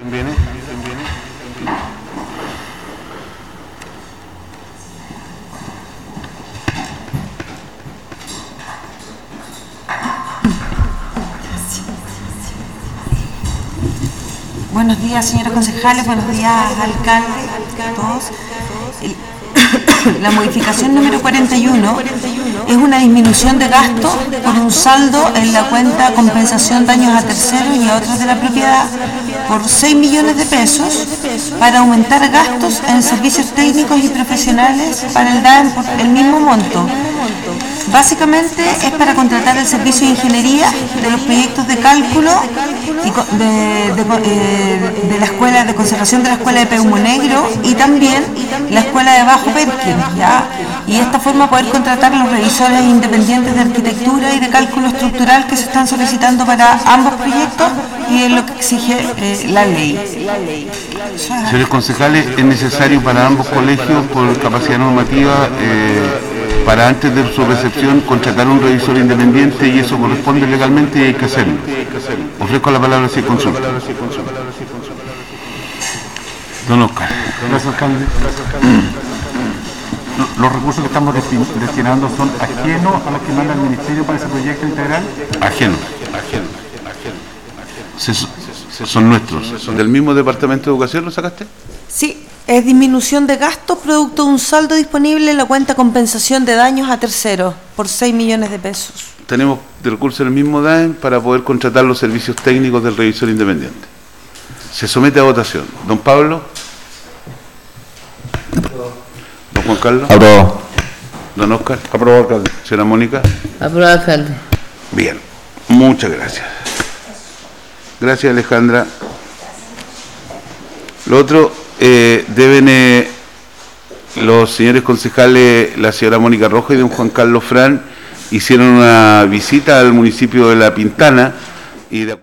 Buenos días, señores concejales, buenos días, alcalde, a todos. La modificación número 41 es una disminución de gasto por un saldo en la cuenta compensación daños a terceros y a otros de la propiedad por 6 millones de pesos para aumentar gastos en servicios técnicos y profesionales para el DAEM por el mismo monto. Básicamente es para contratar el servicio de ingeniería de los proyectos de cálculo y de la escuela de conservación de la escuela de Peumo Negro y también la escuela de Bajo Perkins, ¿ya? Y de esta forma poder contratar a los revisores independientes de arquitectura y de cálculo estructural que se están solicitando para ambos proyectos y es lo que exige la ley. Señores concejales, es necesario para ambos colegios por capacidad normativa para antes de su recepción contratar un revisor independiente y eso corresponde legalmente y hay que hacerlo. Ofrezco la palabra si hay consulta. Don Oscar. Gracias, alcalde. Los recursos que estamos destinando son ajenos a los que manda el Ministerio para ese proyecto integral. Ajenos. Son nuestros. ¿Del mismo Departamento de Educación lo sacaste? Sí, es disminución de gastos producto de un saldo disponible en la cuenta compensación de daños a terceros por 6 millones de pesos. Tenemos de recursos en el mismo DAEM para poder contratar los servicios técnicos del revisor independiente. Se somete a votación. Don Pablo. Don Juan Carlos. Aprobado. Don Oscar. Aprobado, alcalde. Señora Mónica. Aprobado, alcalde. Bien, muchas gracias. Gracias, Alejandra. Lo otro, deben los señores concejales, la señora Mónica Rojo y don Juan Carlos Fran, hicieron una visita al municipio de La Pintana y de